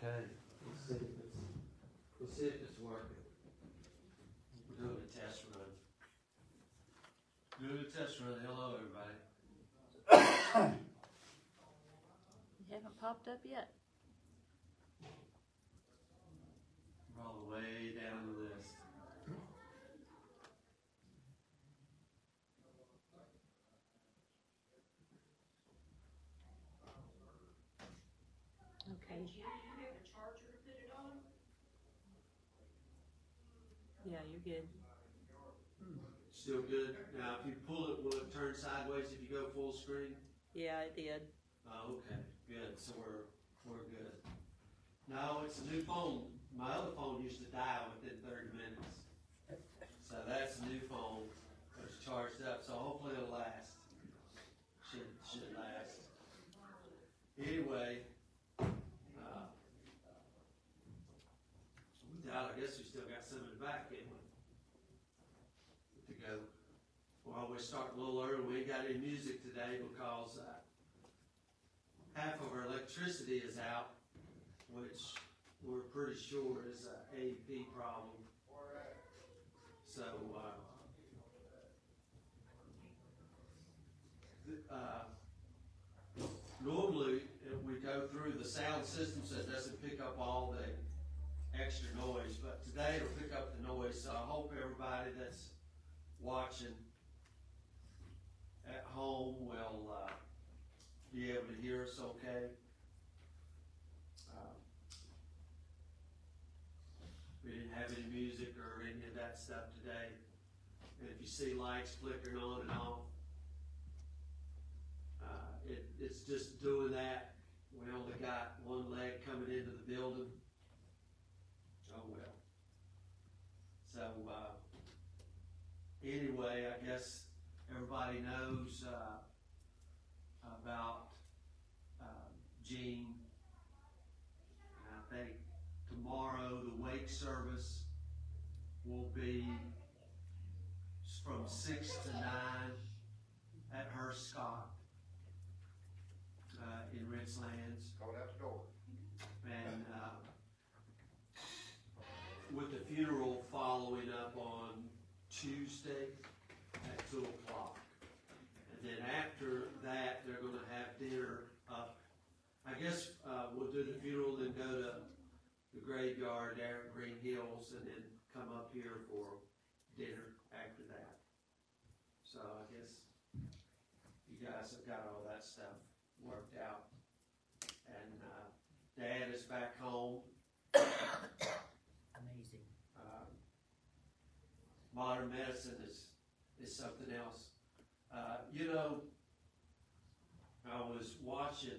Okay. Let's see if it's working. We're doing a test run. Doing a test run. Hello, everybody. You haven't popped up yet. We're all the way down the list. Okay. Do you have a charger to put it on? Yeah, you're good. Still good. Now, if you pull it, will it turn sideways if you go full screen? Yeah, I did. Oh, okay. Good. So we're good. No, it's a new phone. My other phone used to die within 30 minutes. So that's a new phone. It's charged up, so hopefully it'll last. Should last. Anyway, I guess we still got some in the back, ain't we? To go. Well, we start a little early. We ain't got any music today because half of our electricity is out, which we're pretty sure is an AEP problem. So, normally we go through the sound system so it doesn't pick up all the extra noise, but today it'll pick up the noise, so I hope everybody that's watching at home will be able to hear us okay. We didn't have any music or any of that stuff today, and if you see lights flickering on and off, it's just doing that. We only got one leg coming into the building. Oh well. So anyway, I guess everybody knows about Gene. And I think tomorrow the wake service will be from 6 to 9 at Hearst Scott in Richlands. Going out the door. And with the funeral following up on Tuesday at 2 o'clock. And then after that, they're going to have dinner up. I guess we'll do the funeral, then go to the graveyard there at Green Hills, and then come up here for dinner after that. So I guess you guys have got all that stuff worked out. And Dad is back home. Amazing. Modern medicine is something else. You know, I was watching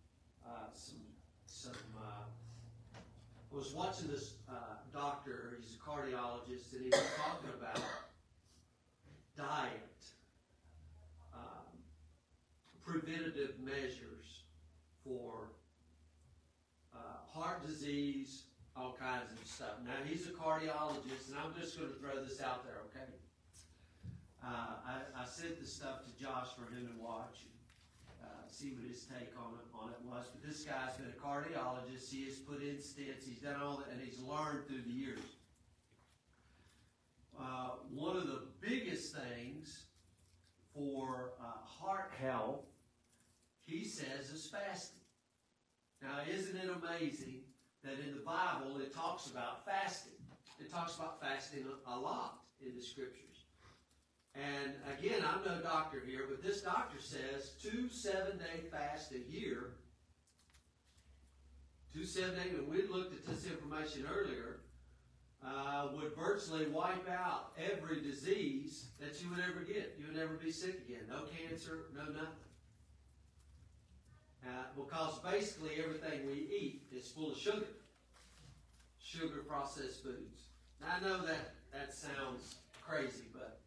I was watching this doctor. He's a cardiologist, and he was talking about diet, preventative measures for heart disease, all kinds of stuff. Now, he's a cardiologist, and I'm just going to throw this out there, okay? I sent this stuff to Josh for him to watch and see what his take on it was. But this guy's been a cardiologist. He has put in stents. He's done all that, and he's learned through the years. One of the biggest things for heart health, he says, is fasting. Now, isn't it amazing that in the Bible it talks about fasting? It talks about fasting a lot in the scriptures. And again, I'm no doctor here, but this doctor says 2 7-day fasts a year. 2 7-day, and we looked at this information earlier, would virtually wipe out every disease that you would ever get. You would never be sick again. No cancer, no nothing. Because basically everything we eat is full of sugar. Sugar processed foods. Now, I know that sounds crazy, but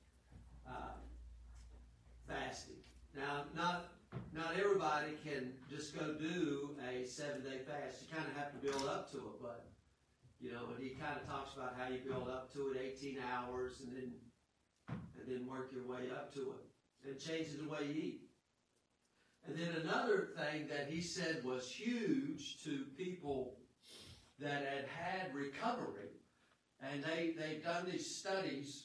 fasting. Now, not everybody can just go do a 7-day fast. You kind of have to build up to it, but you know, and he kind of talks about how you build up to it 18 hours and then work your way up to it. And changes the way you eat. And then another thing that he said was huge to people that had recovery, and they've done these studies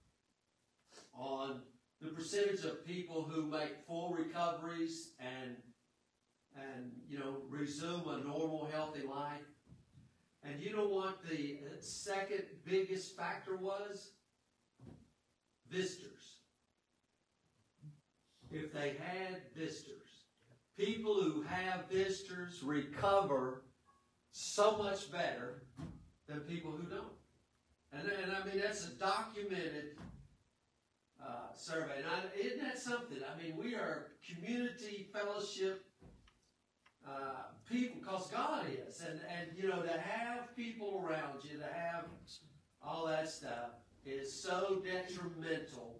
on the percentage of people who make full recoveries and resume a normal, healthy life. And you know what the second biggest factor was? Visitors. If they had visitors. People who have visitors recover so much better than people who don't. And I mean, that's a documented survey. And isn't that something? I mean, we are community fellowship people, because God is. And to have people around you, to have all that stuff is so detrimental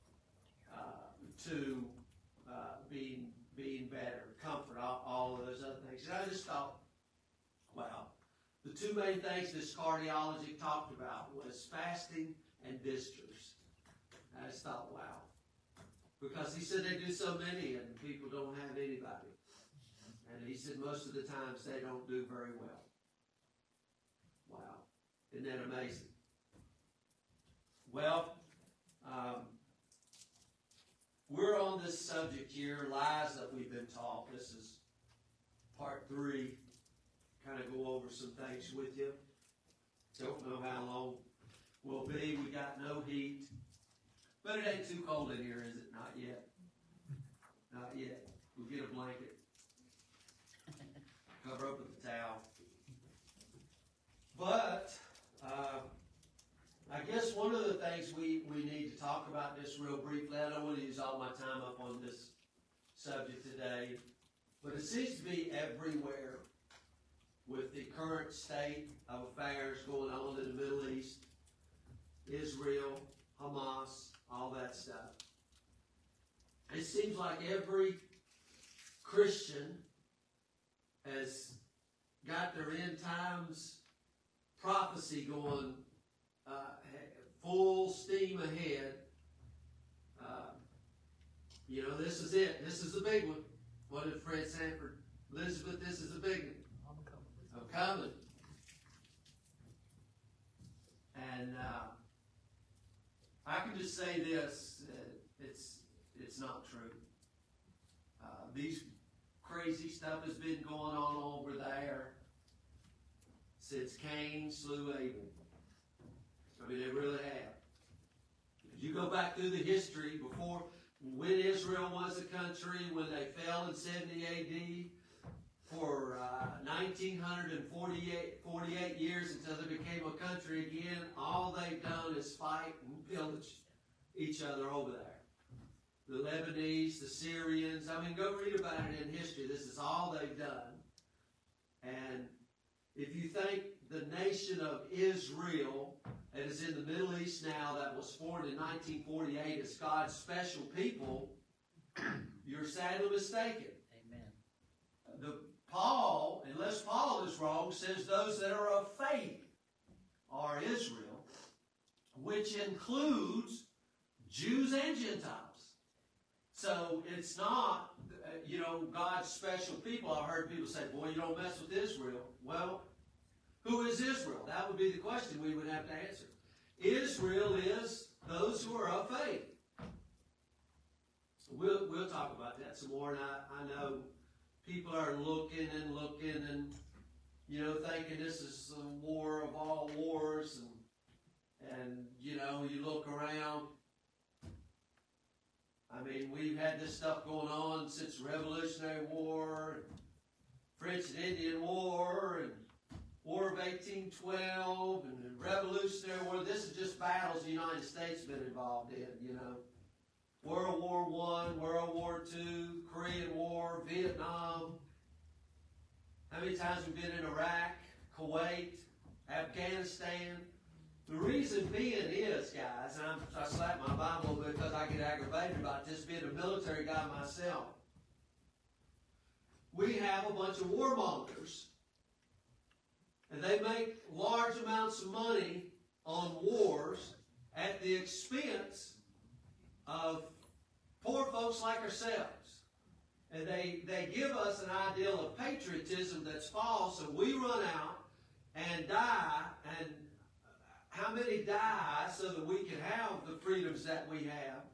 to being better, comfort, all of those other things. And I just thought, wow. The two main things this cardiology talked about was fasting and visitors. I just thought, wow. Because he said they do so many and people don't have anybody. And he said most of the times they don't do very well. Wow. Isn't that amazing? Well, we're on this subject here, lies that we've been taught. This is part 3. Kind of go over some things with you. Don't know how long we'll be. We got no heat. But it ain't too cold in here, is it? Not yet. Not yet. We'll get a blanket. Cover up with the towel. But I guess one of the things we need to talk about just real briefly, I don't want to use all my time up on this subject today, but it seems to be everywhere with the current state of affairs going on in the Middle East, Israel, Hamas, all that stuff. It seems like every Christian has got their end times prophecy going full steam ahead. This is it. This is the big one. What did Fred Sanford? Elizabeth, this is the big one. I'm coming. And I can just say this, it's not true. These crazy stuff has been going on over there since Cain slew Abel. I mean, they really have. If you go back through the history before, when Israel was a country, when they fell in 70 A.D., for 1948 years until they became a country again, all they've done is fight and pillage each other over there. The Lebanese, the Syrians, I mean, go read about it in history. This is all they've done. And if you think the nation of Israel, that is in the Middle East now, that was formed in 1948 as God's special people, you're sadly mistaken. Paul, unless Paul is wrong, says those that are of faith are Israel, which includes Jews and Gentiles. So it's not, God's special people. I've heard people say, boy, you don't mess with Israel. Well, who is Israel? That would be the question we would have to answer. Israel is those who are of faith. We'll talk about that some more, and I know people are looking and thinking this is the war of all wars, and you look around. I mean, we've had this stuff going on since the Revolutionary War, and French and Indian War, and War of 1812, and the Revolutionary War. This is just battles the United States has been involved in, World War I, World War II, Korean War, Vietnam. How many times we've been in Iraq, Kuwait, Afghanistan? The reason being is, guys, and I slap my Bible because I get aggravated about this, being a military guy myself. We have a bunch of warmongers, and they make large amounts of money on wars at the expense of poor folks like ourselves. And they give us an ideal of patriotism that's false, and we run out and die, and how many die so that we can have the freedoms that we have?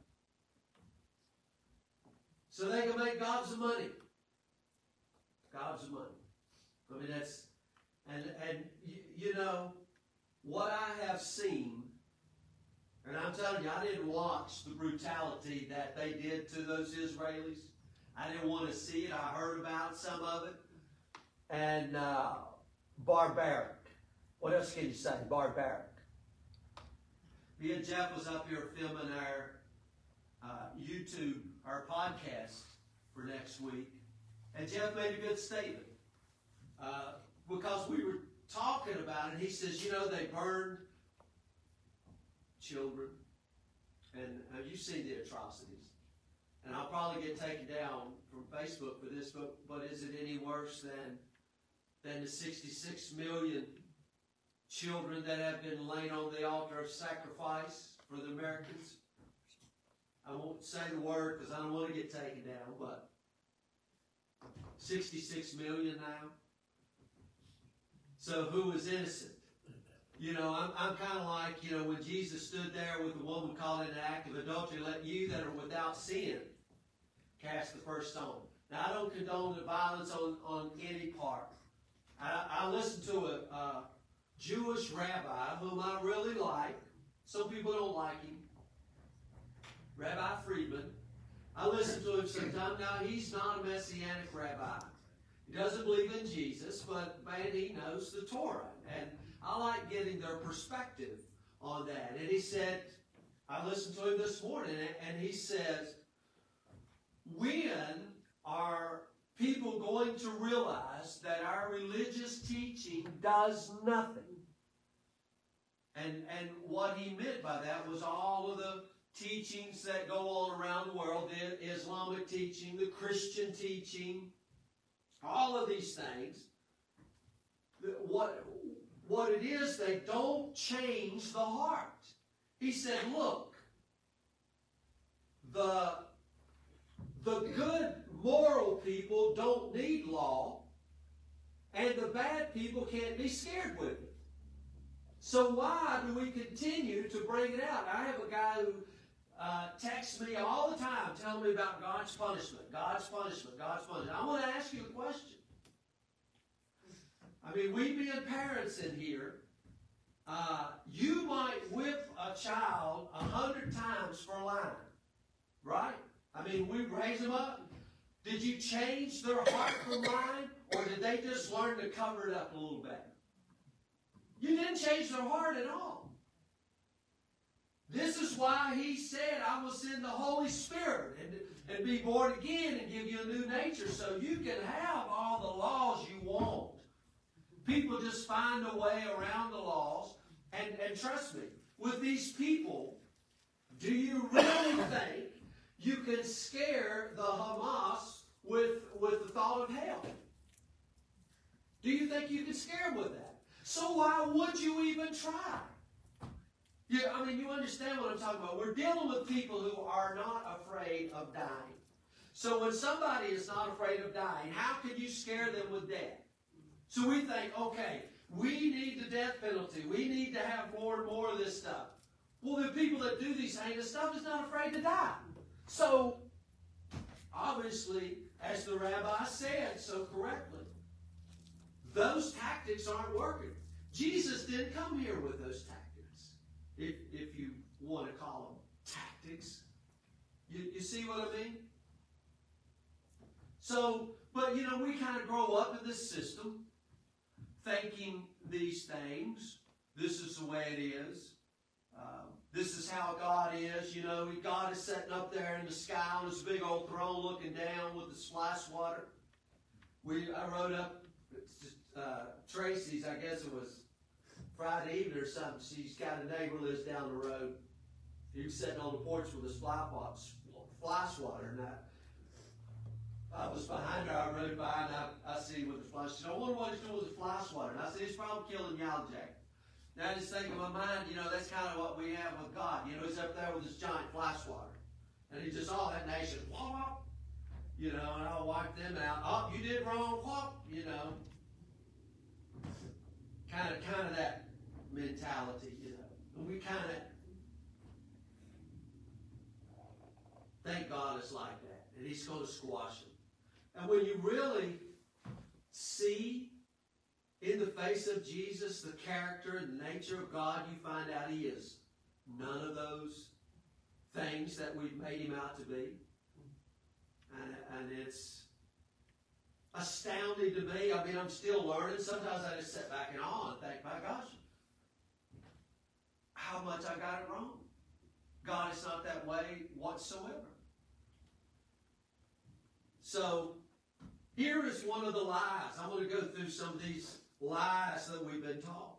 So they can make gobs of money. Gobs of money. I mean, that's, and you know, what I have seen, and I'm telling you, I didn't watch the brutality that they did to those Israelis. I didn't want to see it. I heard about some of it. And barbaric. What else can you say? Barbaric. Me and Jeff was up here filming our YouTube, our podcast for next week. And Jeff made a good statement. Because we were talking about it, he says, you know, they burned children. And you've seen the atrocities. And I'll probably get taken down from Facebook for this, but is it any worse than the 66 million children that have been laid on the altar of sacrifice for the Americans? I won't say the word because I don't want to get taken down, but 66 million now. So who was innocent? You know, I'm kind of like, you know, when Jesus stood there with the woman caught in an act of adultery, let you that are without sin cast the first stone. Now, I don't condone the violence on any part. I listened to a Jewish rabbi whom I really like. Some people don't like him. Rabbi Friedman. I listen to him sometimes. Now, he's not a messianic rabbi. He doesn't believe in Jesus, but man, he knows the Torah. And I like getting their perspective on that. And he said, I listened to him this morning, and he says, when are people going to realize that our religious teaching does nothing? And what he meant by that was all of the teachings that go on around the world, the Islamic teaching, the Christian teaching, all of these things. What it is, they don't change the heart. He said, look, the good moral people don't need law, and the bad people can't be scared with it. So why do we continue to bring it out? I have a guy who texts me all the time telling me about God's punishment, God's punishment, God's punishment. I want to ask you a question. I mean, we being parents in here, you might whip a child 100 times for lying, right? I mean, we raise them up. Did you change their heart from lying, or did they just learn to cover it up a little better? You didn't change their heart at all. This is why he said, I will send the Holy Spirit and be born again and give you a new nature so you can have all the laws you want. People just find a way around the laws. And trust me, with these people, do you really think you can scare the Hamas with the thought of hell? Do you think you can scare them with that? So why would you even try? Yeah, I mean, you understand what I'm talking about. We're dealing with people who are not afraid of dying. So when somebody is not afraid of dying, how can you scare them with death? So we think, okay, we need the death penalty. We need to have more and more of this stuff. Well, the people that do these heinous stuff is not afraid to die. So, obviously, as the rabbi said so correctly, those tactics aren't working. Jesus didn't come here with those tactics, if you want to call them tactics. You see what I mean? So, but you know, we kind of grow up in this system, thinking these things. This is the way it is. This is how God is. You know, God is sitting up there in the sky on his big old throne looking down with the splash water. I wrote up Tracy's, I guess it was Friday evening or something. She's got a neighbor who lives down the road. He was sitting on the porch with his splash water. And I was behind her. I rode by and I see with the flash. She said, I wonder what he's doing with the flash water. And I said, he's probably killing yellowjacket. Now I just think in my mind, you know, that's kind of what we have with God. You know, he's up there with this giant flash water. And he just, all that nation, whop, you know, and I'll wipe them out. Oh, you did wrong, whop, you know. Kind he's going to squash them. And when you really see in the face of Jesus the character and the nature of God, you find out he is none of those things that we've made him out to be. And it's astounding to me. I mean, I'm still learning. Sometimes I just sit back in awe and think, my gosh, how much I got it wrong. God is not that way whatsoever. So, here is one of the lies. I'm going to go through some of these lies that we've been taught.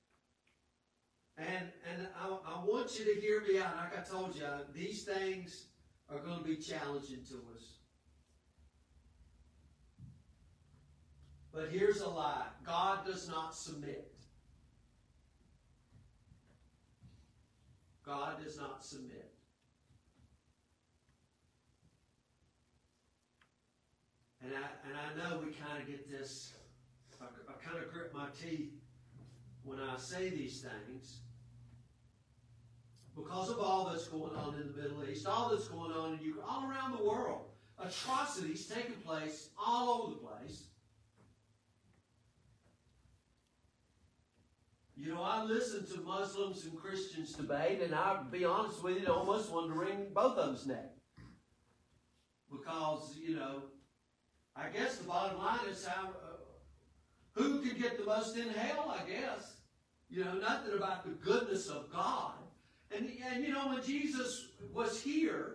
And I want you to hear me out. Like I told you, these things are going to be challenging to us. But here's a lie. God does not submit. God does not submit. And I know we kind of get this, I kind of grip my teeth when I say these things. Because of all that's going on in the Middle East, all that's going on in Ukraine, all around the world, atrocities taking place all over the place. You know, I listen to Muslims and Christians debate, and I'll be honest with you, I almost want to wring both of them's neck. Because, you know, I guess the bottom line is who can get the most in hell, I guess. You know, nothing about the goodness of God. And you know, when Jesus was here,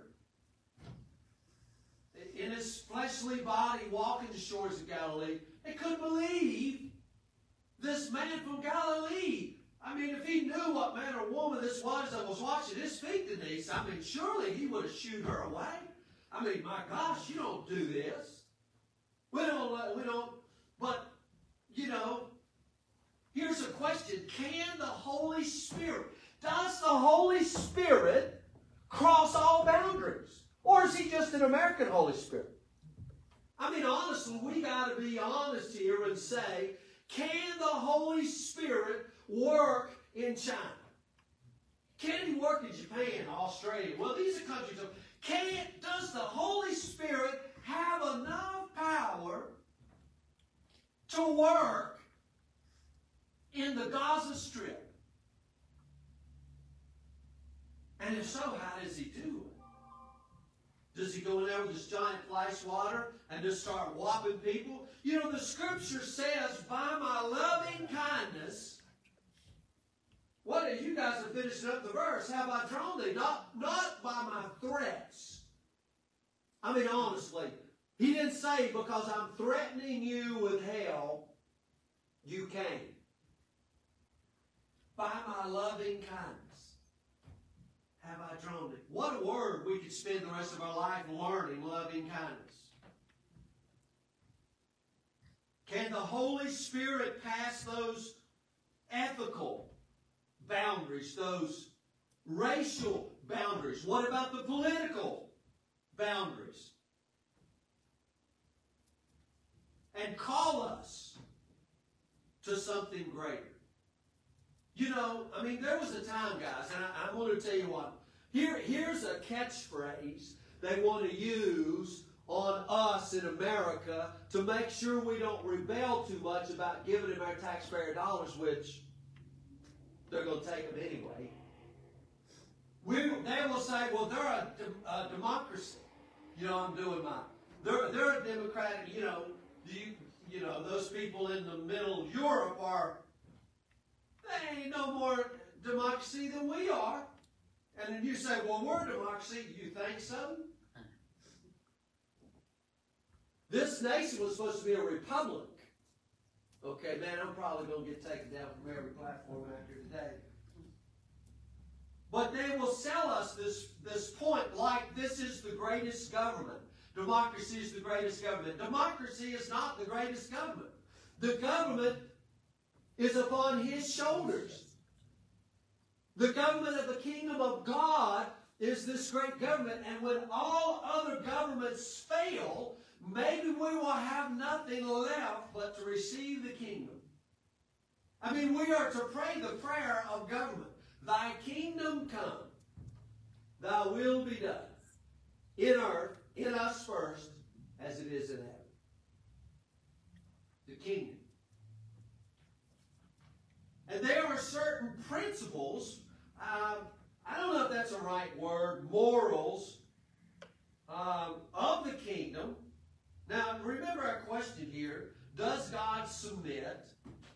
in his fleshly body, walking the shores of Galilee, they couldn't believe this man from Galilee. I mean, if he knew what man or woman this was that was washing his feet, Denise, I mean, surely he would have shooed her away. I mean, my gosh, you don't do this. We don't, but, you know, here's a question. Can the Holy Spirit, does the Holy Spirit cross all boundaries? Or is he just an American Holy Spirit? I mean, honestly, we got to be honest here and say, can the Holy Spirit work in China? Can he work in Japan, Australia? Well, these are countries. Does the Holy Spirit have enough power to work in the Gaza Strip? And if so, how does he do it? Does he go in there with this giant fly swatter and just start whopping people? You know, the scripture says, by my loving kindness, what if you guys are finishing up the verse? Have I drawn thee? Not by my threats. I mean, honestly, he didn't say, because I'm threatening you with hell, you came. By my loving kindness have I drawn thee. What a word we could spend the rest of our life learning, loving kindness. Can the Holy Spirit pass those ethical boundaries, those racial boundaries? What about the political boundaries? And call us to something greater. You know, I mean, there was a time, guys, and I'm going to tell you what. Here's a catchphrase they want to use on us in America to make sure we don't rebel too much about giving them our taxpayer dollars, which they're going to take them anyway. They will say, well, they're a democracy. You know, I'm doing mine. They're a democratic, you know, those people in the middle Europe they ain't no more democracy than we are. And then you say, well, we're a democracy. You think so? This nation was supposed to be a republic. Okay, man, I'm probably going to get taken down from every platform after today. But they will sell us this point like this is the greatest government. Democracy is the greatest government. Democracy is not the greatest government. The government is upon his shoulders. The government of the kingdom of God is this great government. And when all other governments fail, maybe we will have nothing left but to receive the kingdom. I mean, we are to pray the prayer of government. Thy kingdom come, thy will be done, in earth in us first as it is in heaven. The kingdom. And there are certain principles, I don't know if that's a right word, morals, of the kingdom. Now, remember our question here, does God submit?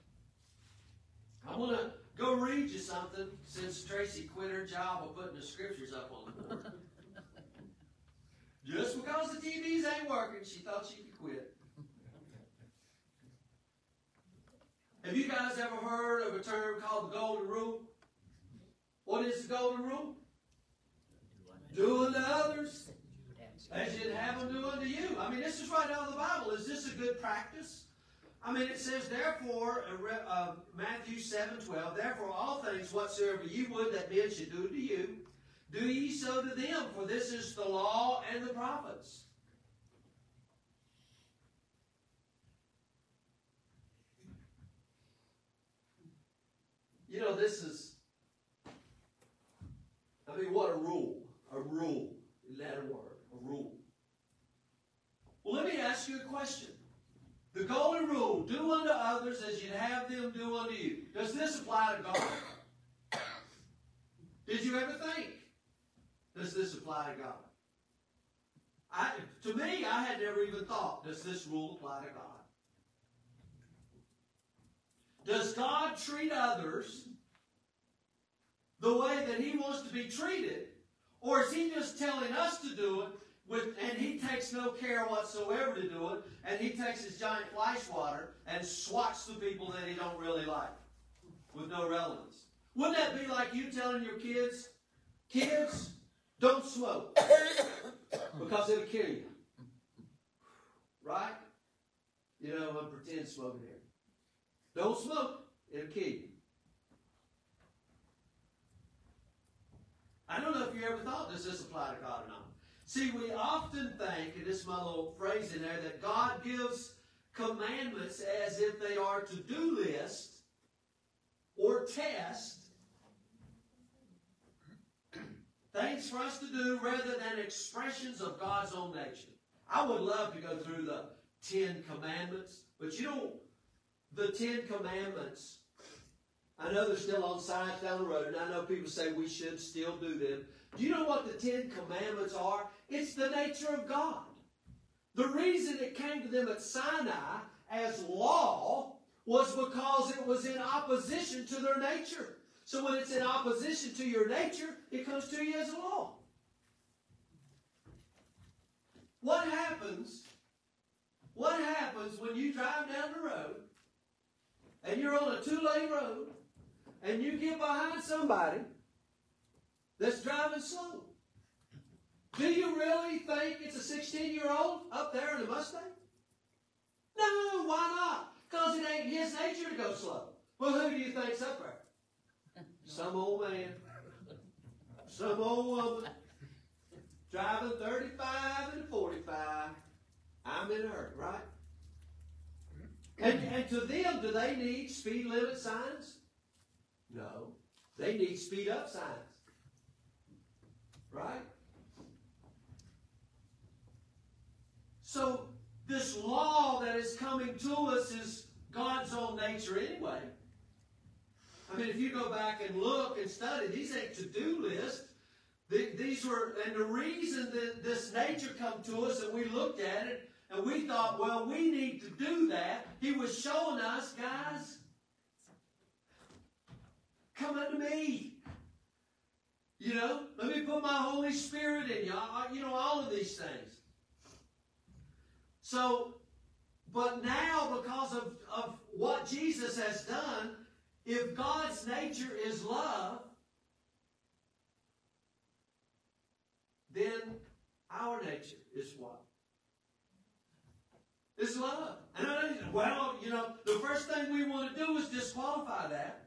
I want to go read you something since Tracy quit her job of putting the scriptures up on the board. Just because the TVs ain't working, she thought she could quit. Have you guys ever heard of a term called the Golden Rule? What is the Golden Rule? Do unto others as you'd have them do unto you. I mean, this is right out of the Bible. Is this a good practice? I mean, it says, therefore, Matthew 7:12, therefore all things whatsoever ye would that men should do to you, do ye so to them, for this is the law and the prophets. You know, this is, I mean, what a rule. A rule. Isn't that a word? A rule. Well, let me ask you a question. The golden rule, do unto others as you'd have them do unto you. Does this apply to God? Did you ever think, does this apply to God? To me, I had never even thought, does this rule apply to God? Does God treat others the way that He wants to be treated? Or is He just telling us to do it, and He takes no care whatsoever to do it, and He takes His giant fly swatter and swats the people that He don't really like with no relevance? Wouldn't that be like you telling your kids, kids, don't smoke because it'll kill you? Right? You know, I'm pretend smoking here. Don't smoke, it'll kill you. I don't know if you ever thought, does this apply to God or not? See, we often think, and this is my little phrase in there, that God gives commandments as if they are to-do list or test, things for us to do rather than expressions of God's own nature. I would love to go through the 10 Commandments, but you know, the 10 Commandments, I know they're still on signs down the road, and I know people say we should still do them. Do you know what the 10 Commandments are? It's the nature of God. The reason it came to them at Sinai as law was because it was in opposition to their nature. So when it's in opposition to your nature, it comes to you as a law. What happens when you drive down the road and you're on a 2-lane road and you get behind somebody that's driving slow? Do you really think it's a 16-year-old up there in a Mustang? No, why not? Because it ain't his nature to go slow. Well, who do you think's up there? Some old man. Some old woman. Driving 35 and 45. I'm in a hurry, right? And to them, do they need speed limit signs? No. They need speed up signs. Right? So, this law that is coming to us is God's own nature anyway. I mean, if you go back and look and study, these ain't to-do lists. These were, and the reason that this nature come to us and we looked at it and we thought, well, we need to do that. He was showing us, guys, come unto me. You know, let me put my Holy Spirit in you. You know, all of these things. So, but now because of what Jesus has done, if God's nature is love, then our nature is what? It's love. And well, you know, the first thing we want to do is disqualify that.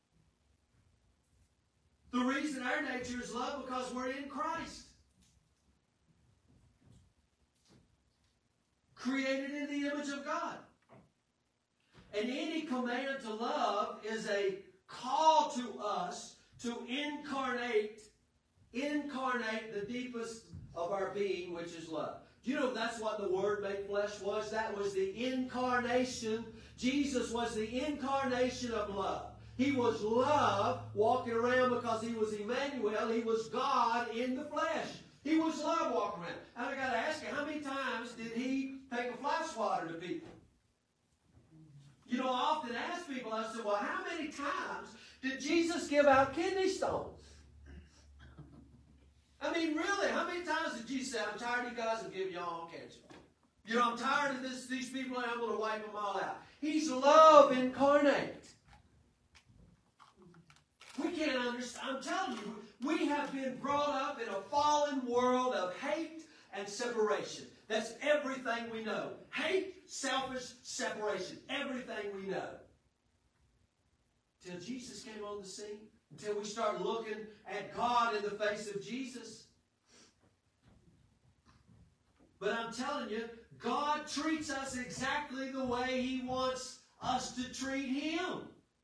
The reason our nature is love because we're in Christ. Created in the image of God. And any command to love is a call to us to incarnate the deepest of our being, which is love. You know that's what the Word made flesh was? That was the incarnation. Jesus was the incarnation of love. He was love walking around because He was Emmanuel. He was God in the flesh. He was love walking around. And I got to ask you, how many times did He take a fly swatter to people? You know, I often ask people, I say, well, how many times did Jesus give out kidney stones? I mean, really, how many times did Jesus say, I'm tired of you guys and give you all cancer? You know, I'm tired of these people and I'm going to wipe them all out. He's love incarnate. We can't understand. I'm telling you, we have been brought up in a fallen world of hate and separation. That's everything we know. Hate, selfish, separation. Everything we know. Till Jesus came on the scene. Until we start looking at God in the face of Jesus. But I'm telling you, God treats us exactly the way He wants us to treat Him.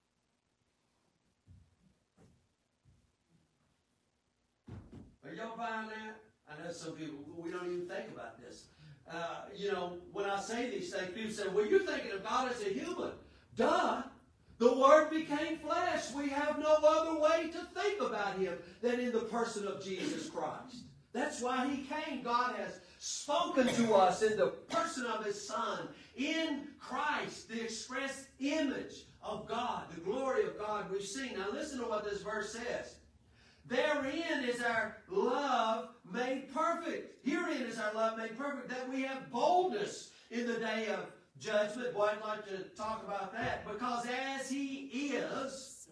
Are y'all buying that? I know some people, we don't even think about this. You know, when I say these things, people say, well, you're thinking of God as a human. Duh! The Word became flesh. We have no other way to think about Him than in the person of Jesus Christ. That's why He came. God has spoken to us in the person of His Son, in Christ, the express image of God, the glory of God we've seen. Now listen to what this verse says. Therein is our love made perfect. Herein is our love made perfect, that we have boldness in the day of judgment. Boy, I'd like to talk about that. Because as He is,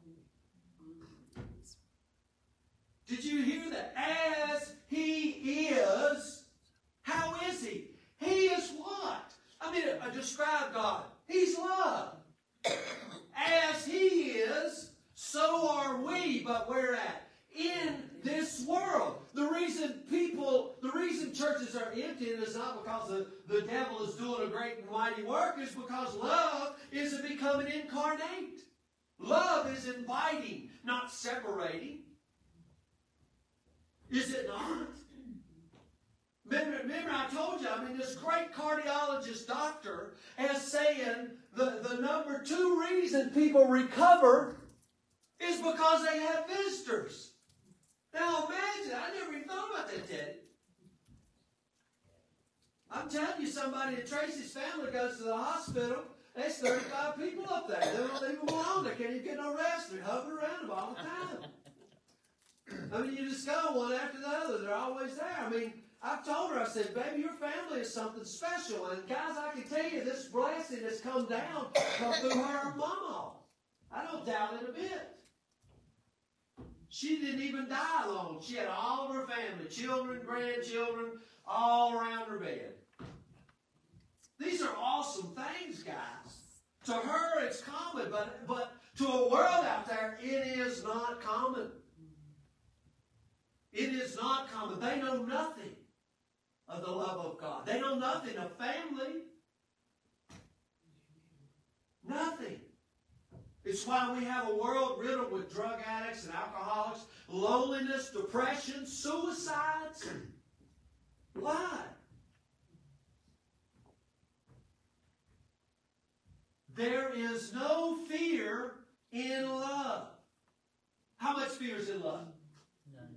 did you hear that? As He is, how is He? He is what? I mean, describe God. He's love. As He is, so are we. But where at? In this world. The reason churches are empty is not because the devil is doing a great and mighty work. It's because love isn't becoming incarnate. Love is inviting, not separating. Is it not? Remember I told you, I mean, this great cardiologist doctor is saying the number 2 reason people recover is because they have visitors. Now imagine, I never even thought about that, Teddy. I'm telling you, somebody in Tracy's family goes to the hospital, there's 35 people up there. They don't leave them alone. They can't even get no rest. They're hovering around them all the time. I mean, you just go one after the other. They're always there. I mean, I've told her, I said, baby, your family is something special. And guys, I can tell you, this blessing has come down through her mama. I don't doubt it a bit. She didn't even die alone. She had all of her family, children, grandchildren, all around her bed. These are awesome things, guys. To her, it's common, but to a world out there, it is not common. It is not common. They know nothing of the love of God. They know nothing of family. Nothing. It's why we have a world riddled with drug addicts and alcoholics, loneliness, depression, suicides. Why? There is no fear in love. How much fear is in love? None.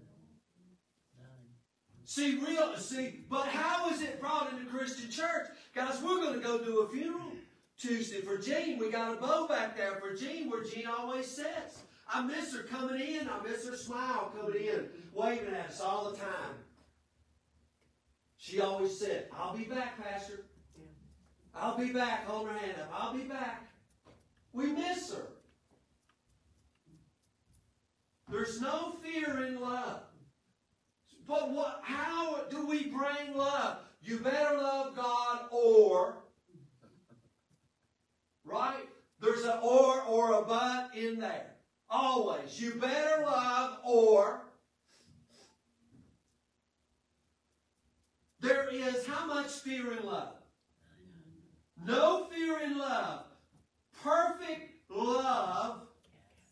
But how is it brought into Christian church? Guys, we're going to go do a funeral Tuesday for Jean. We got a bow back there for Jean where Jean always sits. I miss her coming in. I miss her smile coming in, waving at us all the time. She always said, I'll be back, Pastor. I'll be back. Hold her hand up. I'll be back. We miss her. There's no fear in love. But how do we bring love? You better love God or, right? There's an or a but in there. Always. You better love or. There is how much fear in love? No fear in love. Perfect love.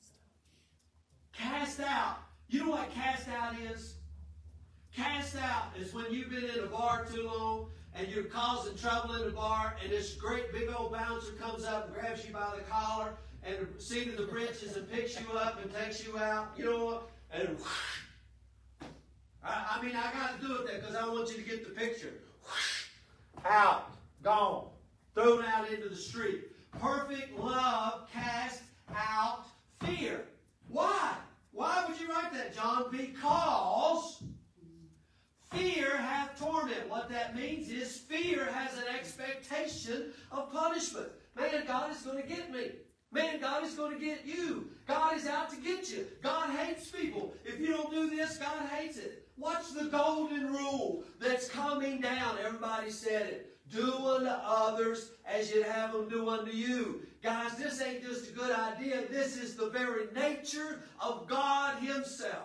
Cast out. You know what cast out is? Cast out is when you've been in a bar too long and you're causing trouble in the bar, and this great big old bouncer comes up and grabs you by the collar and the seat of the britches and picks you up and takes you out. You know what? And whoosh. I mean, I got to do it there because I want you to get the picture. Whoosh. Out. Gone. Thrown out into the street. Perfect love casts out fear. Why? Why would you write that, John? Because fear hath torment. What that means is fear has an expectation of punishment. Man, God is going to get me. Man, God is going to get you. God is out to get you. God hates people. If you don't do this, God hates it. What's the golden rule that's coming down? Everybody said it. Do unto others as you'd have them do unto you. Guys, this ain't just a good idea. This is the very nature of God Himself.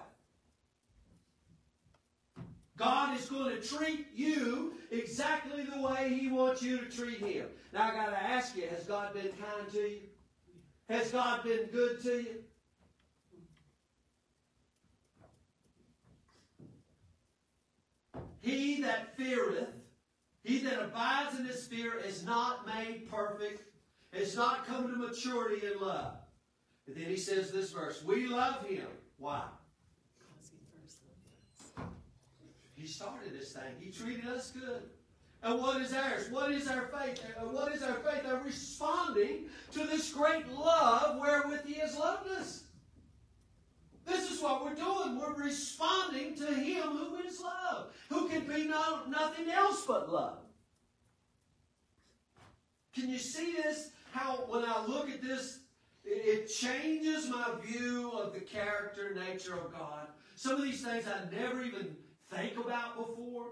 God is going to treat you exactly the way He wants you to treat Him. Now, I got to ask you, has God been kind to you? Has God been good to you? He that feareth, he that abides in His fear is not made perfect, has not come to maturity in love. And then he says this verse, we love Him. Why? He started this thing. He treated us good. And what is ours? What is our faith? What is our faith? They're responding to this great love wherewith He has loved us. This is what we're doing. We're responding to Him who is love, who can be nothing else but love. Can you see this? How when I look at this, it changes my view of the character and nature of God. Some of these things I never even think about before.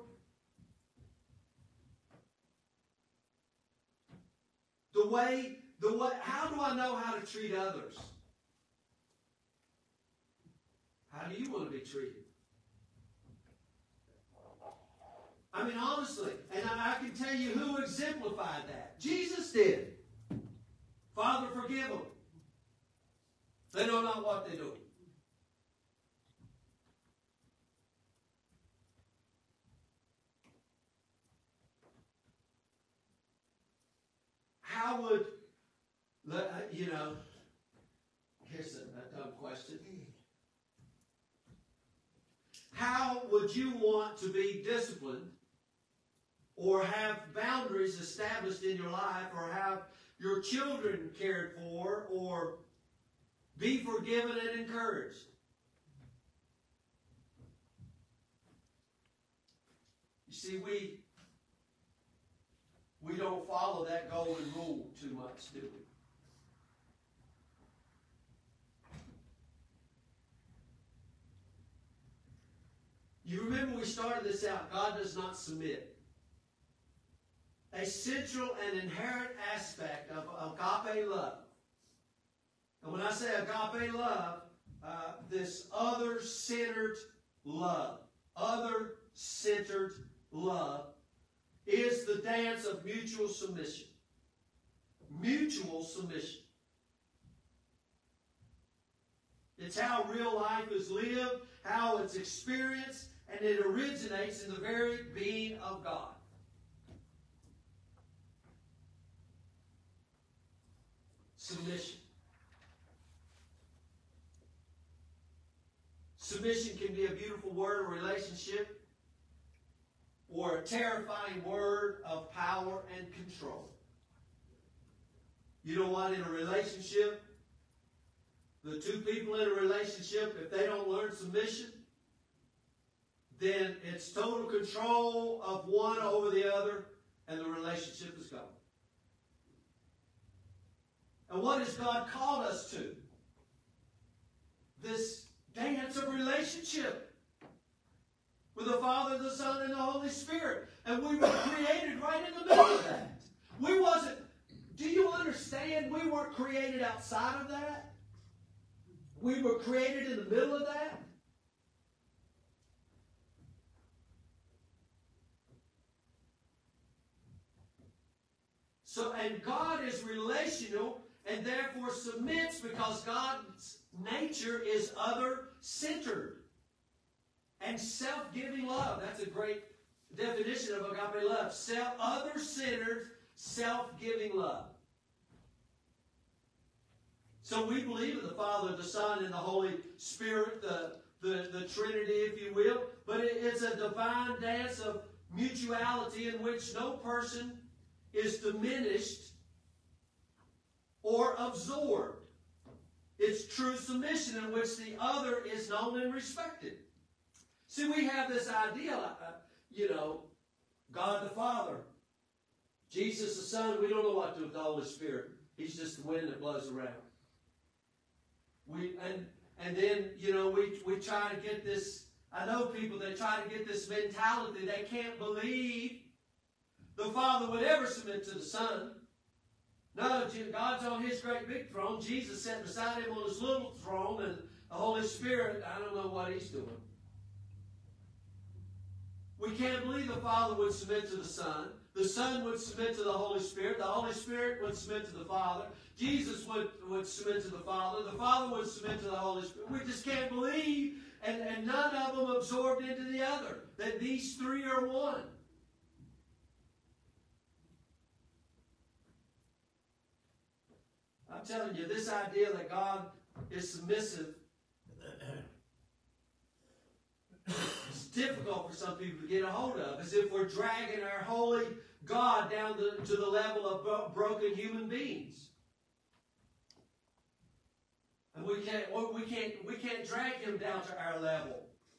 How do I know how to treat others? How do you want to be treated? I mean, honestly, and I can tell you who exemplified that. Jesus did. Father, forgive them. They know not what they do. How would, here's a dumb question. How would you want to be disciplined or have boundaries established in your life or have your children cared for or be forgiven and encouraged? You see, we don't follow that golden rule too much, do we? You remember we started this out. God does not submit. A central and inherent aspect of agape love. And when I say agape love, this other-centered love, is the dance of mutual submission. Mutual submission. It's how real life is lived, how it's experienced, and it originates in the very being of God. Submission. Submission can be a beautiful word of relationship or a terrifying word of power and control. You know what? In a relationship, the two people in a relationship, if they don't learn submission, then it's total control of one over the other, and the relationship is gone. And what has God called us to? This dance of relationship with the Father, the Son, and the Holy Spirit. And we were created right in the middle of that. Do you understand we weren't created outside of that? We were created in the middle of that. And God is relational and therefore submits because God's nature is other-centered and self-giving love. That's a great definition of agape love. Other-centered, self-giving love. So we believe in the Father, the Son, and the Holy Spirit, the Trinity, if you will. But it's a divine dance of mutuality in which no person is diminished or absorbed. It's true submission in which the other is known and respected. See, we have this idea, God the Father, Jesus the Son, we don't know what to do with the Holy Spirit. He's just the wind that blows around. And then we try to get this. I know people that try to get this mentality. They can't believe the Father would ever submit to the Son. No, God's on His great big throne. Jesus sat beside Him on His little throne, and the Holy Spirit, I don't know what He's doing. We can't believe the Father would submit to the Son. The Son would submit to the Holy Spirit. The Holy Spirit would submit to the Father. Jesus would submit to the Father. The Father would submit to the Holy Spirit. We just can't believe, and none of them absorbed into the other, that these three are one. I'm telling you, this idea that God is submissive is difficult for some people to get a hold of, as if we're dragging our holy God down to the level of broken human beings. And we can't drag Him down to our level.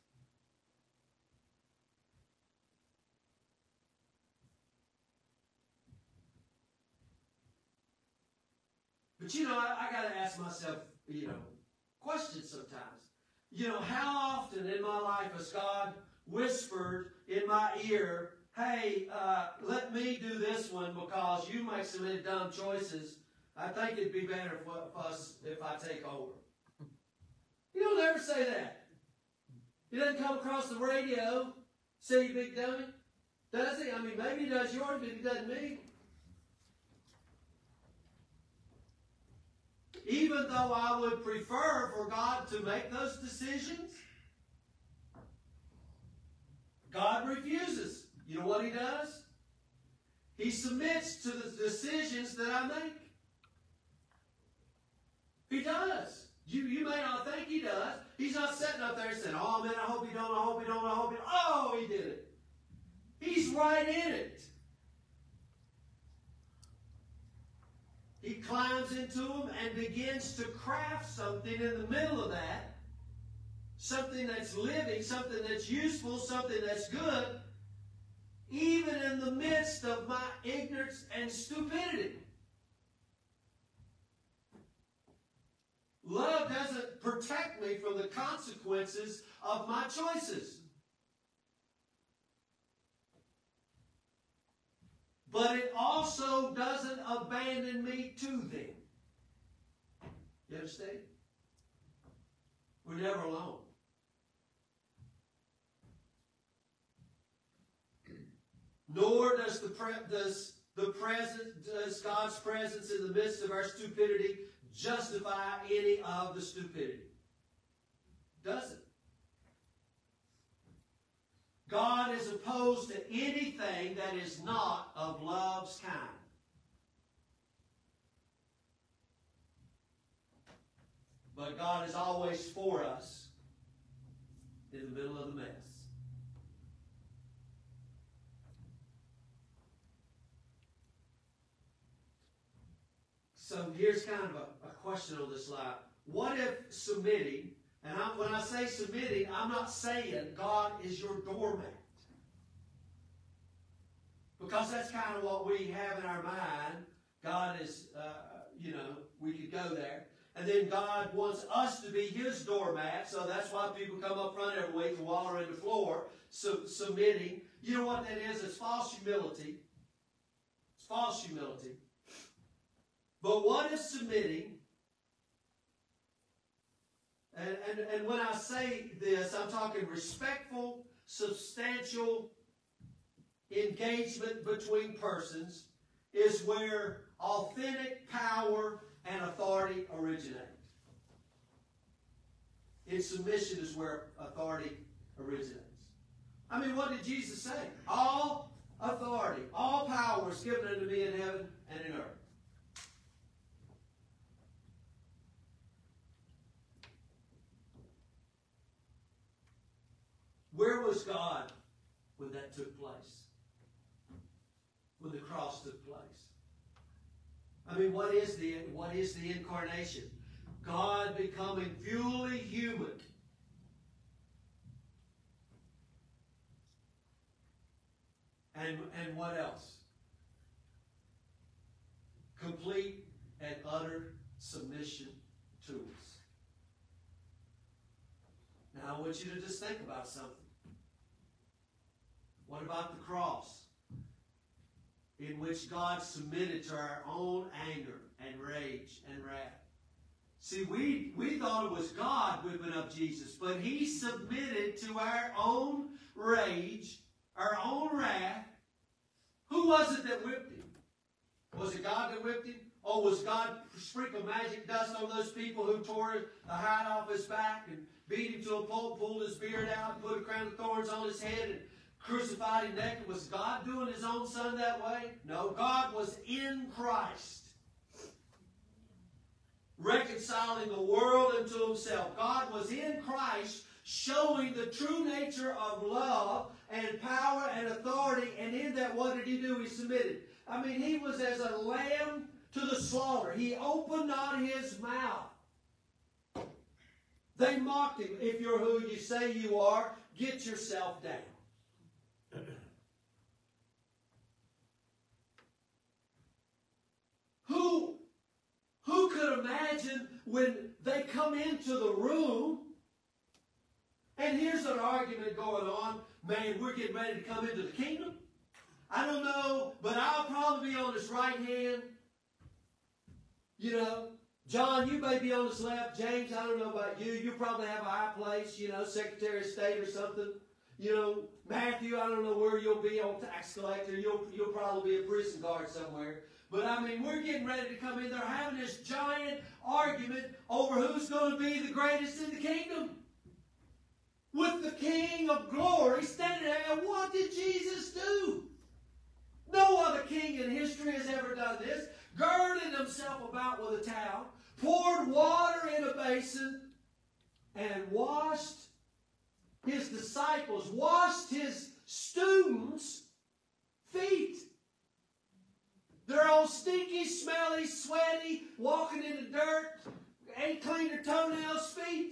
But I got to ask myself, questions sometimes. How often in my life has God whispered in my ear, hey, let me do this one because you make so many dumb choices. I think it'd be better if I take over. He don't ever say that. He doesn't come across the radio, say, you big dummy. Does he? I mean, maybe he does yours, but he doesn't me. Even though I would prefer for God to make those decisions, God refuses. You know what He does? He submits to the decisions that I make. He does. You may not think He does. He's not sitting up there saying, oh man, I hope you don't, I hope you don't, I hope you don't. Oh, He did it. He's right in it. He climbs into them and begins to craft something in the middle of that. Something that's living, something that's useful, something that's good, even in the midst of my ignorance and stupidity. Love doesn't protect me from the consequences of my choices. But it also doesn't abandon me to them. You understand? We're never alone. Nor does God's presence in the midst of our stupidity justify any of the stupidity. Does it? God is opposed to anything that is not of love's kind. But God is always for us in the middle of the mess. So here's kind of a question on this slide. What if submitting, and when I say submitting, I'm not saying God is your doormat. Because that's kind of what we have in our mind. God is, we could go there. And then God wants us to be His doormat, so that's why people come up front every week and waller in the floor, submitting. You know what that is? It's false humility. It's false humility. But what is submitting? And when I say this, I'm talking respectful, substantial engagement between persons is where authentic power and authority originate. In submission is where authority originates. I mean, what did Jesus say? All authority, all power is given unto me in heaven and in earth. Where was God when that took place? When the cross took place? I mean, what is the incarnation? God becoming fully human. And what else? Complete and utter submission to us. Now I want you to just think about something. What about the cross? In which God submitted to our own anger and rage and wrath. See, we thought it was God whipping up Jesus, but He submitted to our own rage, our own wrath. Who was it that whipped Him? Was it God that whipped Him? Or was God sprinkling magic dust on those people who tore the hide off His back and beat Him to a pulp, pulled His beard out, and put a crown of thorns on His head, and crucified Him naked? Was God doing His own Son that way? No, God was in Christ, reconciling the world unto Himself. God was in Christ, showing the true nature of love and power and authority, and in that, what did He do? He submitted. I mean, He was as a lamb to the slaughter. He opened not His mouth. They mocked Him. If you're who you say you are, get yourself down. Who could imagine when they come into the room, and here's an argument going on, man, we're getting ready to come into the kingdom? I don't know, but I'll probably be on His right hand. You know, John, you may be on His left. James, I don't know about you. You probably have a high place, you know, Secretary of State or something. You know, Matthew, I don't know where you'll be on tax collector. You'll probably be a prison guard somewhere. But I mean, we're getting ready to come in. They're having this giant argument over who's going to be the greatest in the kingdom. With the King of glory standing there. And what did Jesus do? No other king in history has ever done this. Girded himself about with a towel, poured water in a basin, and washed His disciples, washed His students' feet. They're all stinky, smelly, sweaty, walking in the dirt, ain't cleaned their toenails' feet.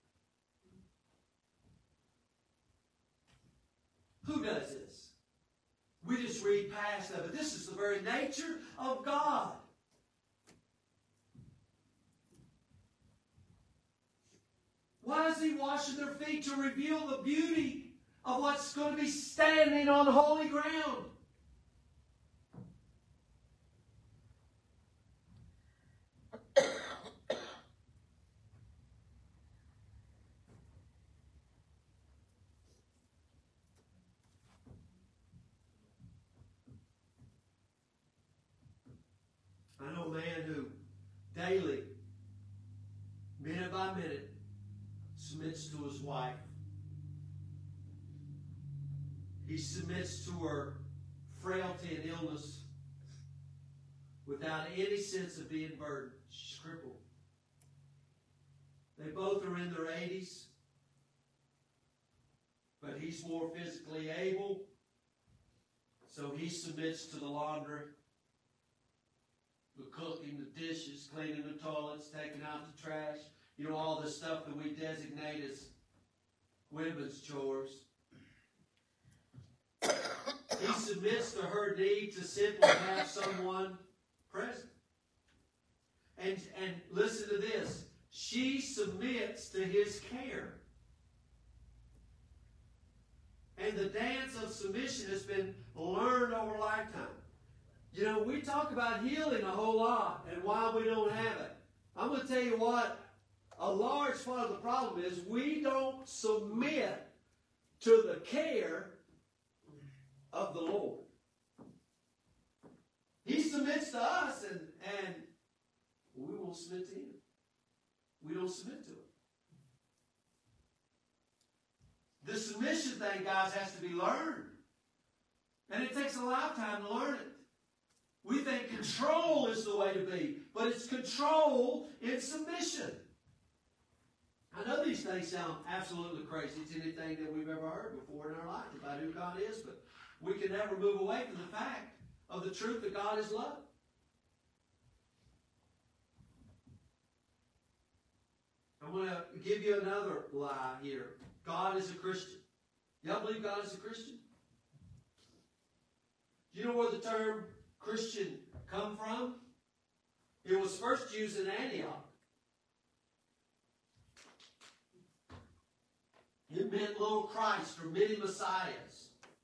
Who does this? We just read past of it. This is the very nature of God. Why is He washing their feet? To reveal the beauty of what's going to be standing on holy ground. I know a man who daily, minute by minute, submits to his wife. He submits to her frailty and illness without any sense of being burdened. She's crippled. They both are in their 80s, but he's more physically able, so he submits to the laundry, the cooking, the dishes, cleaning the toilets, taking out the trash. You know, all the stuff that we designate as women's chores. He submits to her need to simply have someone present. And listen to this. She submits to his care. And the dance of submission has been learned over a lifetime. You know, we talk about healing a whole lot and why we don't have it. I'm going to tell you what, a large part of the problem is we don't submit to the care of the Lord. He submits to us and we won't submit to Him. We don't submit to Him. The submission thing, guys, has to be learned. And it takes a lifetime to learn it. We think control is the way to be, but it's control in submission. I know these things sound absolutely crazy. It's anything that we've ever heard before in our life about who God is, but we can never move away from the fact of the truth that God is love. I'm going to give you another lie here. God is a Christian. Y'all believe God is a Christian? Do you know where the term Christian come from? It was first used in Antioch. It meant little Christ or many Messiahs.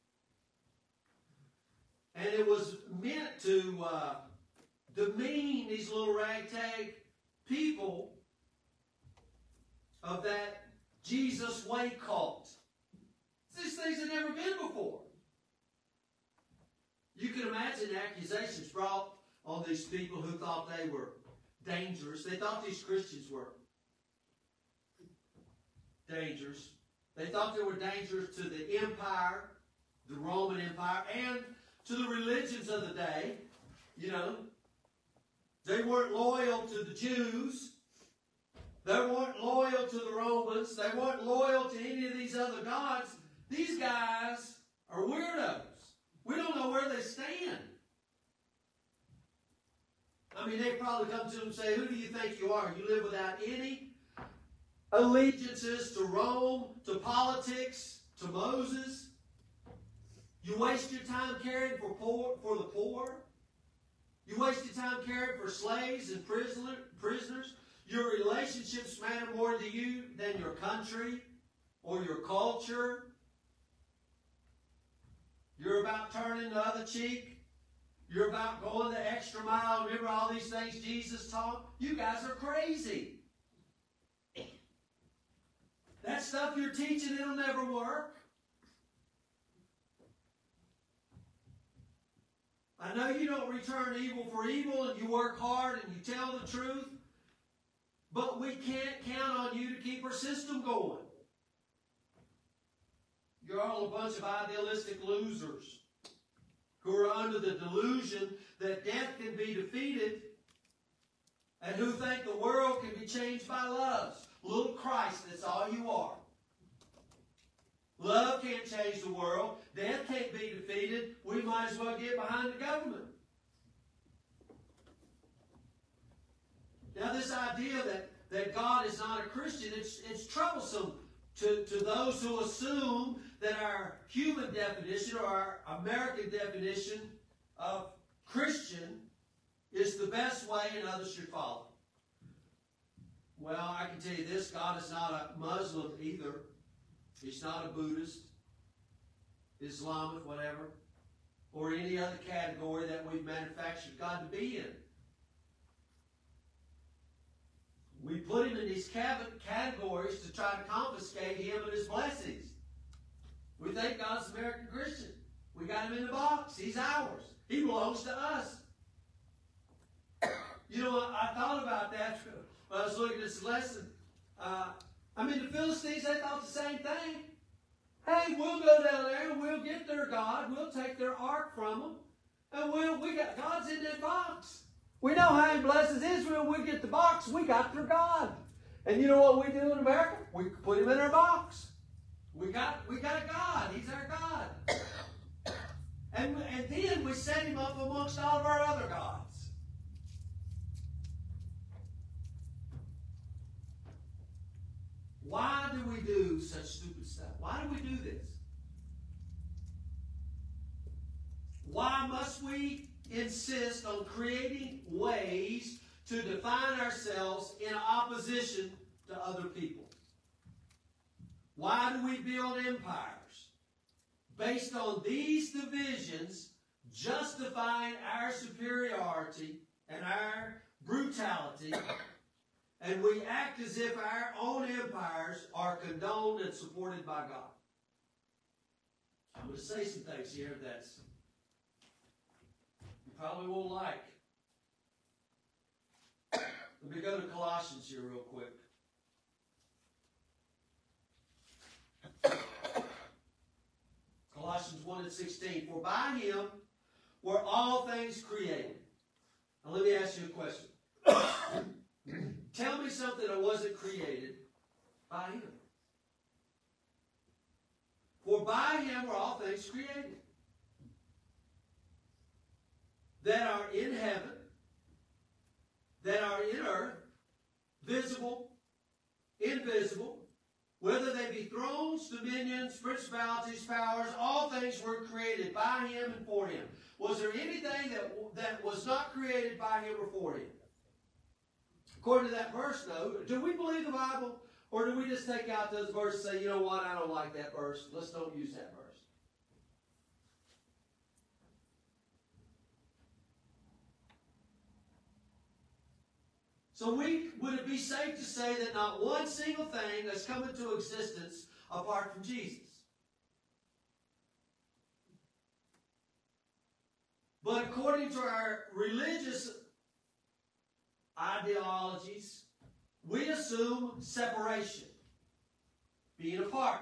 And it was meant to demean these little ragtag people of that Jesus way cult. These things had never been before. You can imagine accusations brought on these people who thought they were dangerous. They thought these Christians were dangerous. They thought they were dangerous to the empire, the Roman Empire, and to the religions of the day. You know, they weren't loyal to the Jews. They weren't loyal to the Romans. They weren't loyal to any of these other gods. These guys are weirdos. We don't know where they stand. I mean, they probably come to them and say, who do you think you are? You live without any allegiances to Rome, to politics, to Moses. You waste your time caring for the poor. You waste your time caring for slaves and prisoners. Your relationships matter more to you than your country or your culture. You're about turning the other cheek. You're about going the extra mile. Remember all these things Jesus taught? You guys are crazy. That stuff you're teaching, it'll never work. I know you don't return evil for evil and you work hard and you tell the truth. But we can't count on you to keep our system going. You're all a bunch of idealistic losers who are under the delusion that death can be defeated and who think the world can be changed by love. Little Christ, that's all you are. Love can't change the world. Death can't be defeated. We might as well get behind the government. Now, this idea that God is not a Christian, it's troublesome to those who assume that our human definition or our American definition of Christian is the best way and others should follow. Well, I can tell you this, God is not a Muslim either. He's not a Buddhist, Islamic, whatever, or any other category that we've manufactured God to be in. We put him in these categories to try to confiscate him and his blessings. We think God's American Christian. We got him in the box. He's ours. He belongs to us. You know, I thought about that when I was looking at this lesson. The Philistines, they thought the same thing. Hey, we'll go down there and we'll get their God. We'll take their ark from them. And we got God's in that box. We know how he blesses Israel. We get the box. We got their God. And you know what we do in America? We put him in our box. We got a God. He's our God. And then we set him up amongst all of our other gods. Why do we do such stupid stuff? Why do we do this? Why must we insist on creating ways to define ourselves in opposition to other people? Why do we build empires based on these divisions, justifying our superiority and our brutality, and we act as if our own empires are condoned and supported by God? I'm going to say some things here that you probably won't like. Let me go to Colossians here real quick. and 16. For by him were all things created. Now let me ask you a question. Tell me something that wasn't created by him. For by him were all things created, that are in heaven, that are in earth, visible, invisible, whether they be thrones, dominions, principalities, powers, all things were created by him and for him. Was there anything that was not created by him or for him? According to that verse, no. Do we believe the Bible? Or do we just take out those verses and say, you know what, I don't like that verse. Let's don't use that verse. So would it be safe to say that not one single thing has come into existence apart from Jesus? But according to our religious ideologies, we assume separation, being apart.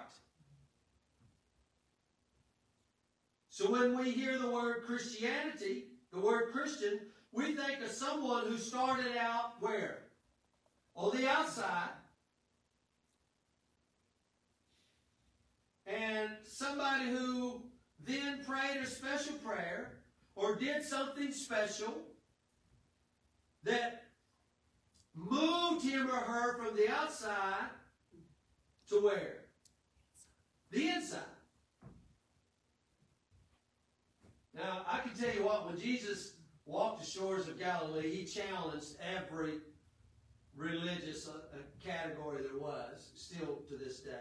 So when we hear the word Christianity, the word Christian, we think of someone who started out where? On the outside. And somebody who then prayed a special prayer or did something special that moved him or her from the outside to where? The inside. Now, I can tell you what, when Jesus walked the shores of Galilee, he challenged every religious category there was, still to this day.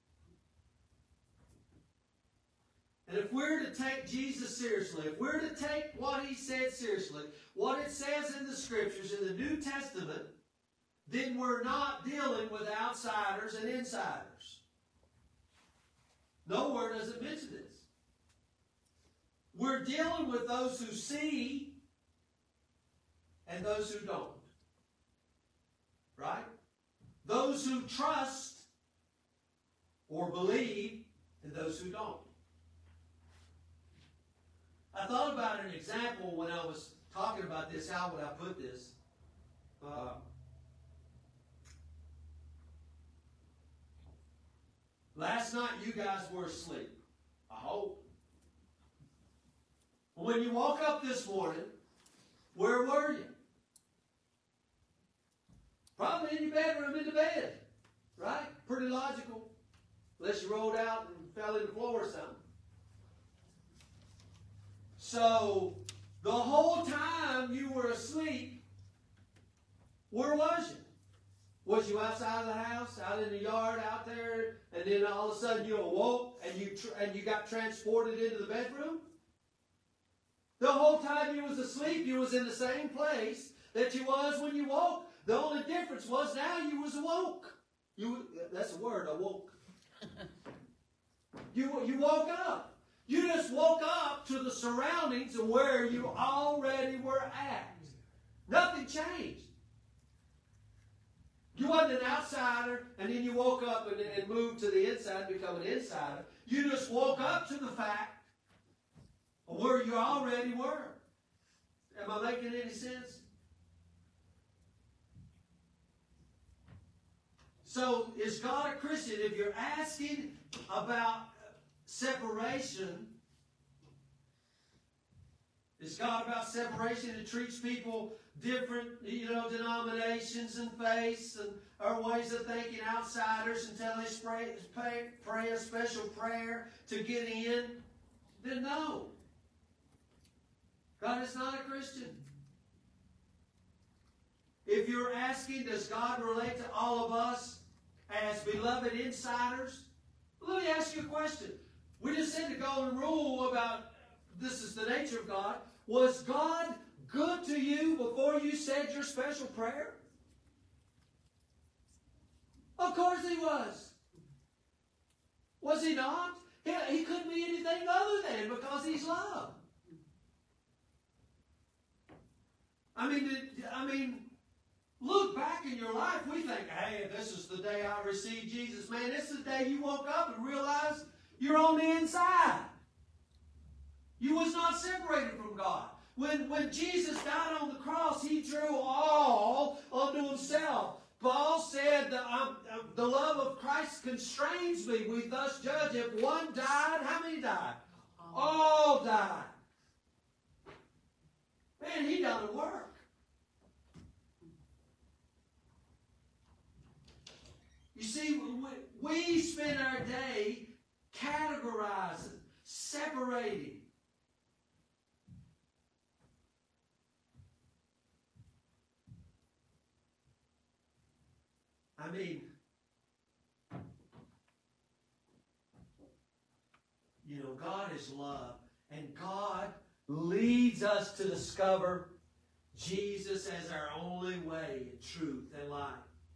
And if we're to take Jesus seriously, if we're to take what he said seriously, what it says in the Scriptures, in the New Testament, then we're not dealing with outsiders and insiders. Nowhere does it mention this. We're dealing with those who see and those who don't. Right? Those who trust or believe and those who don't. I thought about an example when I was talking about this. How would I put this? Last night you guys were asleep. I hope. When you woke up this morning, where were you? Probably in your bedroom, in the bed. Right? Pretty logical. Unless you rolled out and fell in the floor or something. So, the whole time you were asleep, where was you? Was you outside of the house, out in the yard, out there, and then all of a sudden you awoke and you got transported into the bedroom? The whole time you was asleep, you was in the same place that you was when you woke. The only difference was now you was awoke. That's a word, awoke. You woke up. You just woke up to the surroundings of where you already were at. Nothing changed. You wasn't an outsider, and then you woke up and moved to the inside and become an insider. You just woke up to the fact of where you already were. Am I making any sense? So, is God a Christian? If you're asking about separation, is God about separation that treats people different, denominations and faiths and or ways of thinking, outsiders, until they pray a special prayer to get in? Then no. God is not a Christian. If you're asking, does God relate to all of us as beloved insiders? Let me ask you a question. We just said the golden rule about this is the nature of God. Was God good to you before you said your special prayer? Of course he was. Was he not? He couldn't be anything other than, because he's love. I mean, look back in your life. We think, hey, this is the day I received Jesus. Man, this is the day you woke up and realized you're on the inside. You was not separated from God. When Jesus died on the cross, he drew all unto himself. Paul said that the love of Christ constrains me. We thus judge if one died, how many died? All died. Man, he done the work. You see, we spend our day categorizing, separating. I mean, you know, God is love, and God leads us to discover Jesus as our only way and truth and life.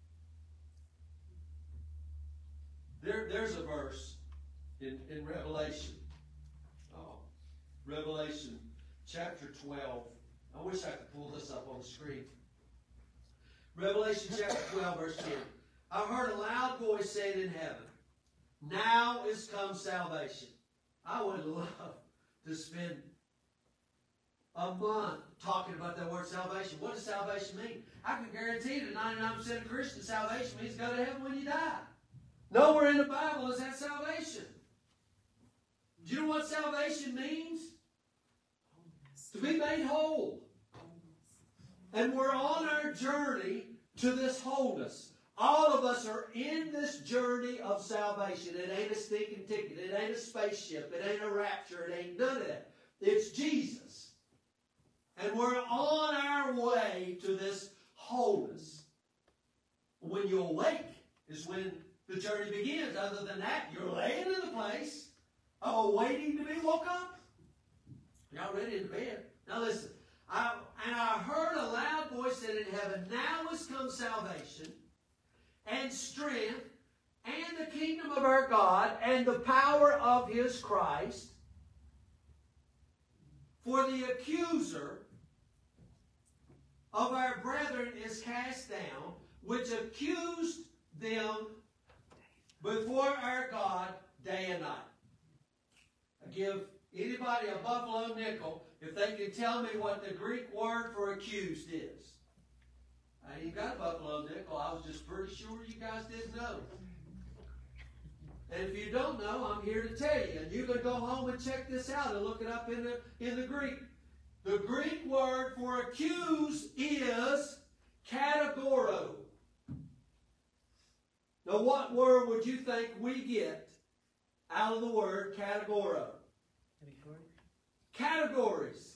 There's a verse in Revelation. Oh, Revelation chapter 12. I wish I could pull this up on the screen. Revelation chapter 12, verse 10. I heard a loud voice saying in heaven, now is come salvation. I would love to spend a month talking about that word salvation. What does salvation mean? I can guarantee that 99% of Christian salvation means go to heaven when you die. Nowhere in the Bible is that salvation. Do you know what salvation means? To be made whole. And we're on our journey to this wholeness. All of us are in this journey of salvation. It ain't a stinking ticket. It ain't a spaceship. It ain't a rapture. It ain't none of that. It's Jesus. And we're on our way to this wholeness. When you awake is when the journey begins. Other than that, you're laying in the place, waiting to be woke up. Y'all ready in bed? Now listen. I heard a loud voice said in heaven, now has come salvation and strength and the kingdom of our God and the power of his Christ. For the accuser of our brethren is cast down, which accused them before our God day and night. I give anybody a buffalo nickel if they can tell me what the Greek word for accused is. I ain't got a buffalo nickel. I was just pretty sure you guys didn't know. And if you don't know, I'm here to tell you. And you can go home and check this out and look it up in the Greek. The Greek word for accuse is kategoro. Now, what word would you think we get out of the word kategoro? Categories.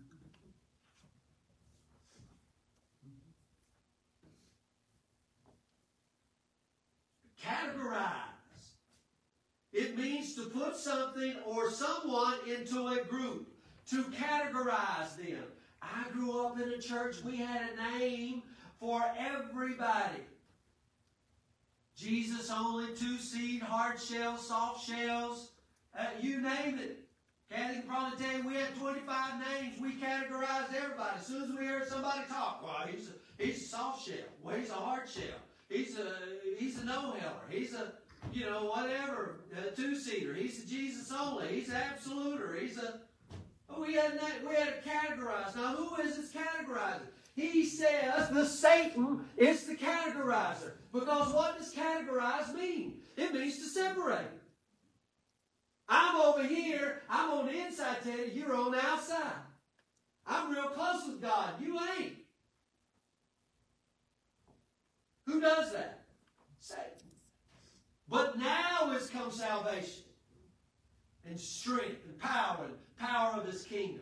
Categorize. It means to put something or someone into a group. To categorize them. I grew up in a church, we had a name for everybody. Jesus only, 2-seed, hard shells, soft shells, you name it. Kathy can probably tell you we had 25 names. We categorized everybody. As soon as we heard somebody talk, well, he's a soft shell. Well, he's a hard shell. He's a no-heller. He's a, whatever, a 2-seater. He's a Jesus only. He's an absoluter. We had to categorize. Now, who is this categorizing? He says the Satan is the categorizer. Because what does categorize mean? It means to separate. I'm over here. I'm on the inside, Teddy. You're on the outside. I'm real close with God. You ain't. Who does that? Satan. But now has come salvation and strength and power of his kingdom.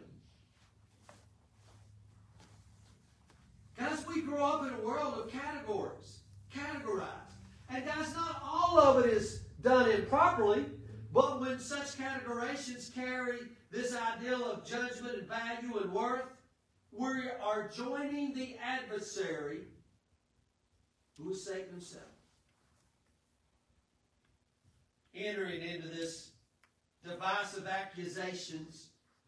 Guys, we grow up in a world of categories. Categorized. And guys, not all of it is done improperly. But when such categorizations carry this ideal of judgment and value and worth, we are joining the adversary, who is Satan himself, entering into this divisive accusations,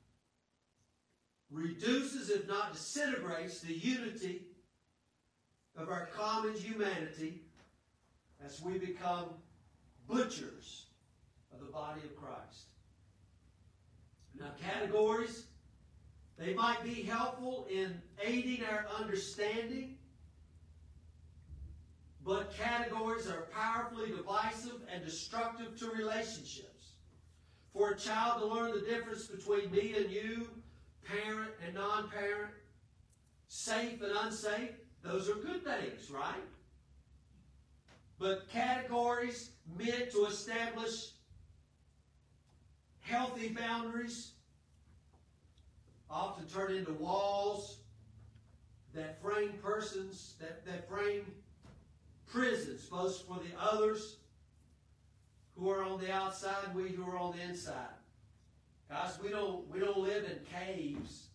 reduces, if not disintegrates, the unity of our common humanity as we become butchers of the body of Christ. Now, categories, they might be helpful in aiding our understanding, but categories are powerfully divisive and destructive to relationships. For a child to learn the difference between me and you, parent and non-parent, safe and unsafe, those are good things, right? But categories meant to establish healthy boundaries often turn into walls that frame persons, that frame prisons, both for the others who are on the outside and we who are on the inside. Guys, we don't live in caves.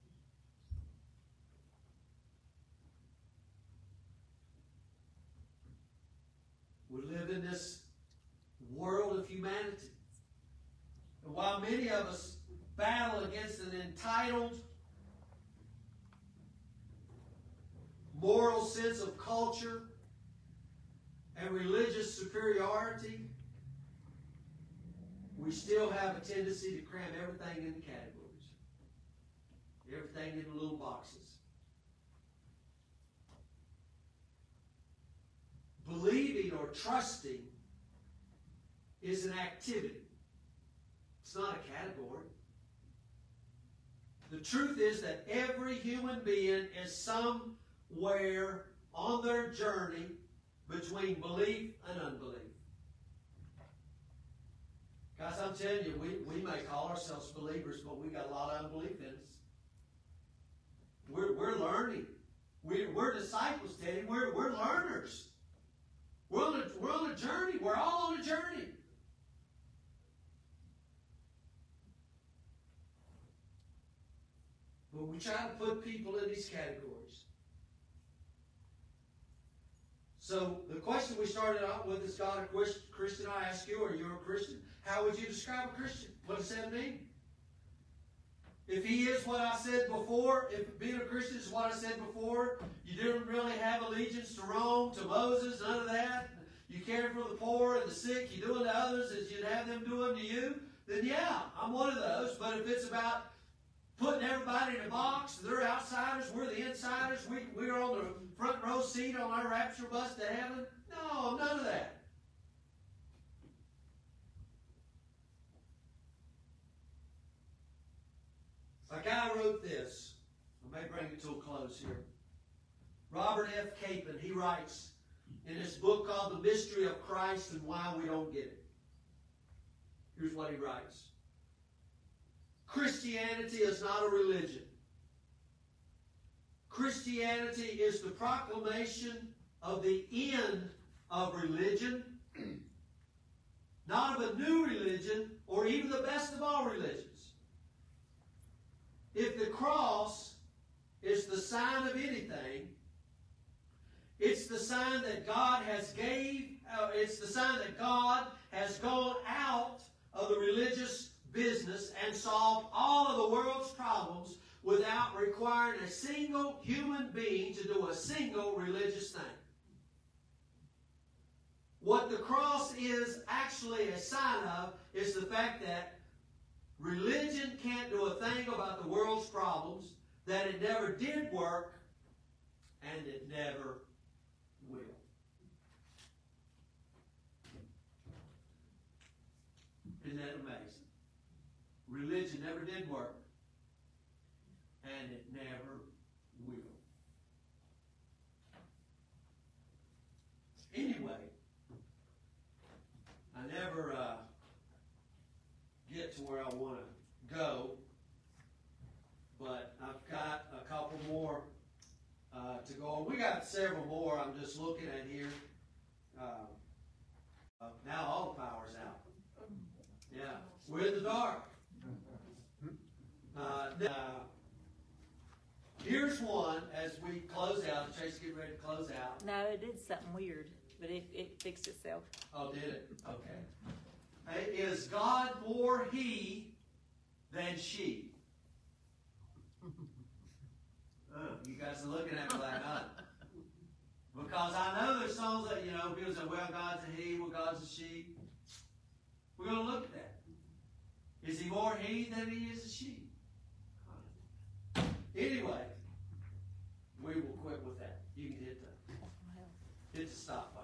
We live in this world of humanity. And while many of us battle against an entitled, moral sense of culture and religious superiority, we still have a tendency to cram everything into categories. Everything into little boxes. Believing or trusting is an activity. It's not a category. The truth is that every human being is somewhere on their journey between belief and unbelief. Guys, I'm telling you, we may call ourselves believers, but we got a lot of unbelief in us. We're learning. We're disciples, Teddy. We're learners. We're on a journey. We're all on a journey. But we try to put people in these categories. So the question we started out with is, God a Christian? I ask you, are you a Christian? How would you describe a Christian? What does that mean? If he is what I said before, if being a Christian is what I said before, you didn't really have allegiance to Rome, to Moses, none of that, you cared for the poor and the sick, you do unto others as you'd have them do unto you, then yeah, I'm one of those. But if it's about putting everybody in a box, they're outsiders, we're the insiders, we're on the front row seat on our rapture bus to heaven, no, none of that. A guy wrote this. I may bring it to a close here. Robert F. Capon, he writes in his book called The Mystery of Christ and Why We Don't Get It. Here's what he writes. Christianity is not a religion. Christianity is the proclamation of the end of religion, not of a new religion or even the best of all religions. If the cross is the sign of anything, it's the sign that God has it's the sign that God has gone out of the religious business and solved all of the world's problems without requiring a single human being to do a single religious thing. What the cross is actually a sign of is the fact that religion can't do a thing about the world's problems, that it never did work, and it never will. Isn't that amazing? Religion never did work, and it never will. Anyway, I never get to where I want to go, but I've got a couple more to go. We got several more I'm just looking at here. Now all the power's out. Yeah, we're in the dark. Here's one as we close out. Tracy's getting ready to close out. No, it did something weird, but it fixed itself. Oh, did it? Okay. Is God more he than she? You guys are looking at me like that. Because I know there's songs that, people say, well, God's a he, well, God's a she. We're going to look at that. Is he more he than he is a she? Anyway, we will quit with that. You can hit the stop button.